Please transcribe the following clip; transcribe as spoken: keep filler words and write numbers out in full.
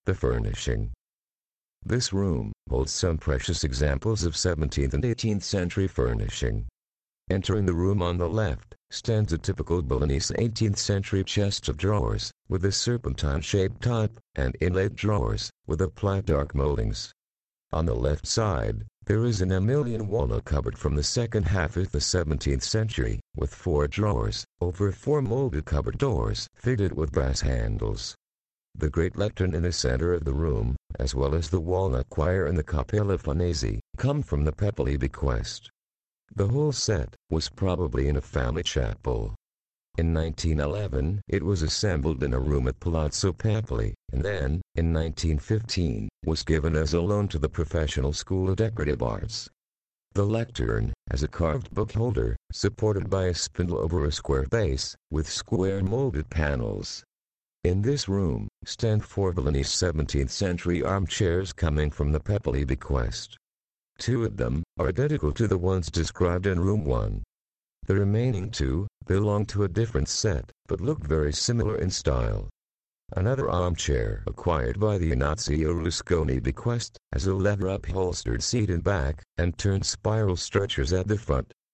The furnishing. This room holds some precious examples of seventeenth and eighteenth century furnishing. Entering the room on the left, stands a typical Bolognese eighteenth century chest of drawers, with a serpentine-shaped top, and inlaid drawers, with applied dark moldings. On the left side, there is an Emilian walnut cupboard from the second half of the seventeenth century, with four drawers, over four molded cupboard doors fitted with brass handles. The great lectern in the center of the room, as well as the walnut choir and the Cappella Farnese, come from the Pepoli bequest. The whole set was probably in a family chapel. In nineteen eleven, it was assembled in a room at Palazzo Pepoli, and then, in nineteen fifteen, was given as a loan to the Professional School of Decorative Arts. The lectern has a carved book holder, supported by a spindle over a square base, with square molded panels. In this room, stand four Bolognese seventeenth century armchairs coming from the Pepoli bequest. Two of them are identical to the ones described in room one. The remaining two belong to a different set, but look very similar in style. Another armchair acquired by the Ignazio Rusconi bequest has a leather upholstered seat in back, and turned spiral stretchers at the front,